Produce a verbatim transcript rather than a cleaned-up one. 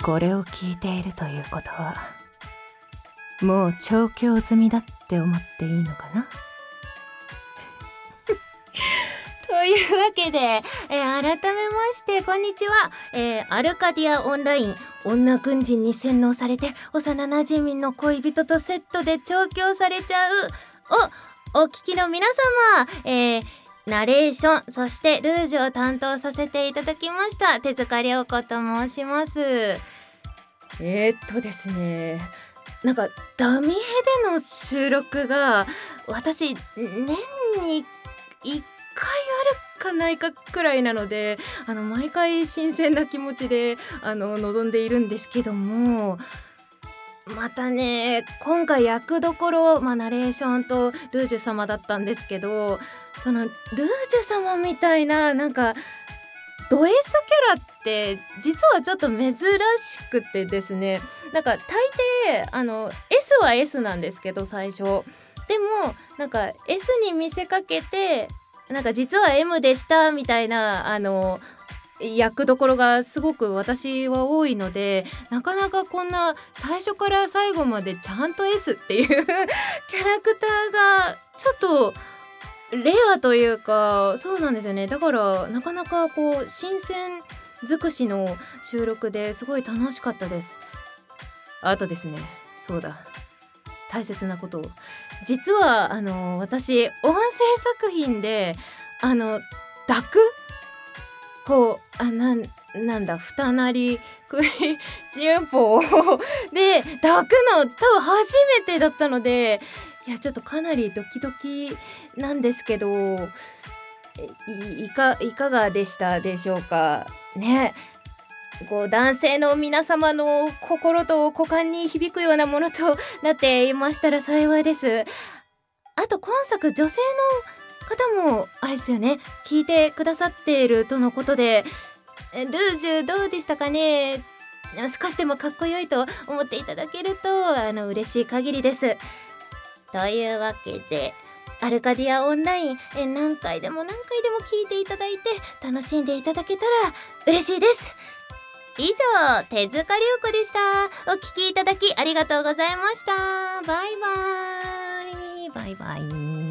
これを聞いているということはもう調教済みだって思っていいのかな。 というわけで、えー、改めましてこんにちは、えー、アルカディアオンライン女軍人に洗脳されて幼なじみの恋人とセットで調教されちゃうをお聞きの皆様、えー、ナレーションそしてルージュを担当させていただきました手塚涼子と申します。えー、っとですねなんかダミヘでの収録が私年にいっかいあるかないかくらいなので、あの毎回新鮮な気持ちであの臨んでいるんですけども、またね今回役どころ、まあ、ナレーションとルージュ様だったんですけど、そのルージュ様みたいななんかド S キャラって実はちょっと珍しくてですね、なんか大抵あの S は S なんですけど最初でもなんか S に見せかけてなんか実は エム でしたみたいなあの役どころがすごく私は多いので、なかなかこんな最初から最後までちゃんと S っていうキャラクターがちょっとレアというか、そうなんですよね。だからなかなかこう新鮮尽くしの収録ですごい楽しかったです。あとですね、そうだ、大切なことを、実はあの私音声作品であの抱くこうあなんなんだ二なりクイチュンポで抱くの多分初めてだったので、いやちょっとかなりドキドキなんですけど、いいかいかがでしたでしょうかね。こう男性の皆様の心と股間に響くようなものとなっていましたら幸いです。あと今作女性の方もあれですよね、聞いてくださっているとのことで、ルージュどうでしたかね。少しでもかっこよいと思っていただけるとあの嬉しい限りです。というわけでアルカディアオンラインえ何回でも何回でも聞いていただいて楽しんでいただけたら嬉しいです。以上手塚涼子でした。お聞きいただきありがとうございました。バイバイバイバイ。